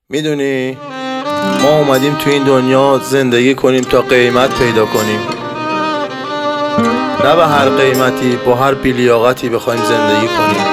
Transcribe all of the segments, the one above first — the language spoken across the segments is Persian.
میدونی ما اومدیم تو این دنیا زندگی کنیم تا قیمت پیدا کنیم، نه به هر قیمتی با هر بیلیاقتی بخوایم زندگی کنیم.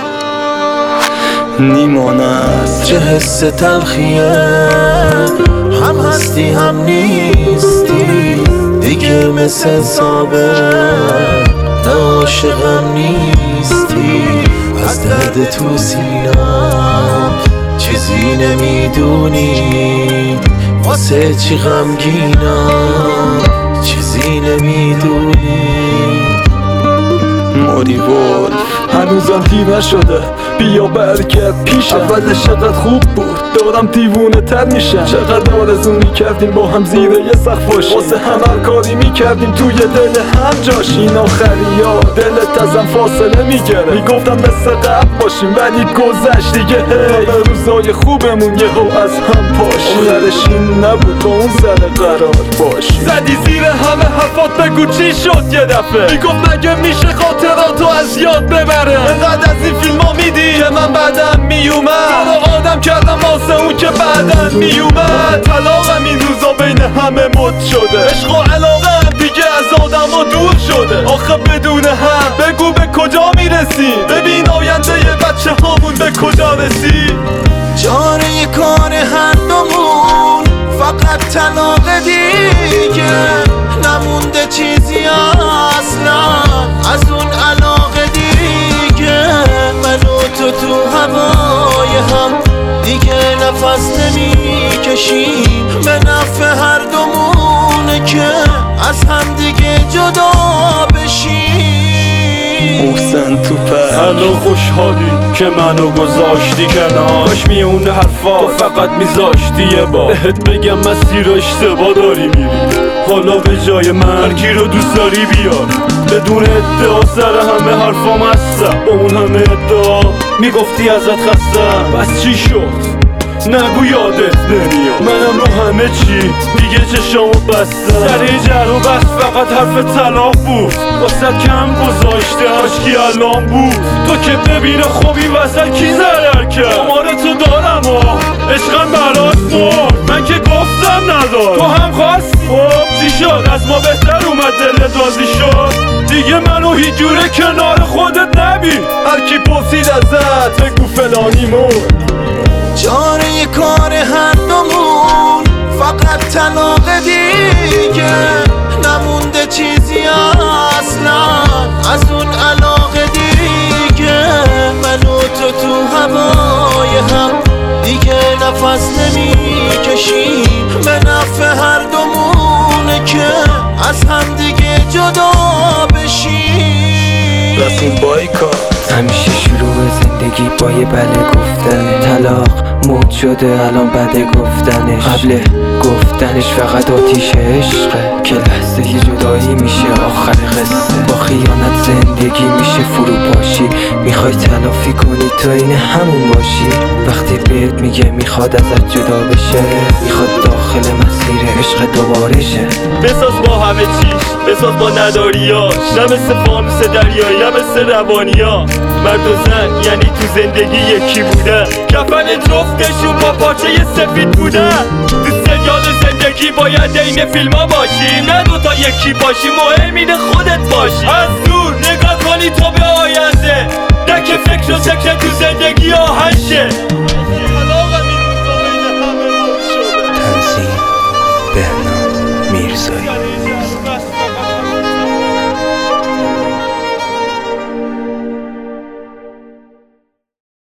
نیمان است چه حس تلخیه، هم هستی هم نیستی دیگه، مثل سابق نه عاشقم نیستی. از درد تو سینم چیزی نمیدونی، واسه چی غمگینم چیزی نمیدونی. موری ولف هنوزم دیر نشده، بیا برگرد پیش. اولش چقدر خوب بود، دارم دیوونه تر میشم. چقدر آرزو میکردیم با هم زیر یه سقف باشیم، واسه هم هر کاری میکردیم توی دل هم جاشیم. این آخری ها دلت ازم فاصله میگره، میگفتم مثل قبل باشیم ولی گذشت دیگه. همه روزای خوبمون یهو از هم پاشیم، آخرش این نبود با اون سر قرار باشیم. زدی زیر همه حرفات بگو چی شد یه دفعه، میگفت مگه میشه خاطراتو از یاد ببره. انقدر از این فیلم ها میدی که من بعدم میومد، آدم کردم واسه اون که بعدم میومد. طلاقم این روزا بین همه مد شده، عشق و علاقه دیگه از آدم ها دور شده. آخه بدون هم بگو به کجا میرسیم، ببین آینده ی بچه هامون به کجا رسید. چاره کار هر دومون فقط طلاق دیگه، نمونده چیزی اصلا از اون علاقه دیگه. من و تو هوای هم دیگه نفس نمیکشیم، به نفع هر دومونه که از هم دیگه جدا بشیم. محسن تو الان خوشحالی که منو گذاشتی کنار، کاش میونه حرفا تو فقط میذاشتی یه بار بهت بگم مسیر اشتباه داری میری. حالا به جای من کی رو دوست داری بیار، بدون ادعا سر همه حرفام هستم. با اون همه ادعا میگفتی ازت خستم، بس چی شد نگو یادت نمیاد. منم رو همه چی دیگه چشامو بستم، سر جر و بس فقط حرف طلاق بود. واسه کم گذاشته عشقی الان بود. تو که ببینه خوبی واسه کی ضرر کرد، تو دارم و عشقم برات مرد. من که گفتم ندار تو هم خواستی، خب چی شد از ما بهتر اومد دلت راضی شد دیگه. منو هیچ جوره کنار خودت نبین، هر کی پرسید ازت بگو فلانی مرد. چاره کار هر دومون فقط طلاق دیگه، نمونده چیزی اصلا از اون علاقه دیگه. من و تو هوای هم دیگه نفس نمیکشیم، به نفع هر دومونه که از هم دیگه جدا بشیم. رسیم بایکات همیشه شروع زندگی با یه بله گفتنه، طلاق موت شده الان بده گفتنش. قبل گفتنش فقط آتیش عشقه که لحظه جدایی میشه آخر قصه. با خیانت زندگی میشه فرو پاشی، میخوای تلافی کنی تو این همون باشی. وقتی بهت میگه میخواد ازت جدا بشه، میخواد داخل مسیر عشق دوباره شه. بساز با همه چیش، بساز با نداریاش، نه مثل فانوس دریایی نه مثل روانیا. مرد و زن یعنی تو زندگی یکی بودن، کفن جفتشون با پارچه سفید بودن. تو سریال زندگی باید این فیلم ها باشیم، نه دوتا یکی باشیم، مهم اینه خودت باشی. از دور نگاه کنی تو به آینده، نه که فکر و سکر تو زندگی آهنشه.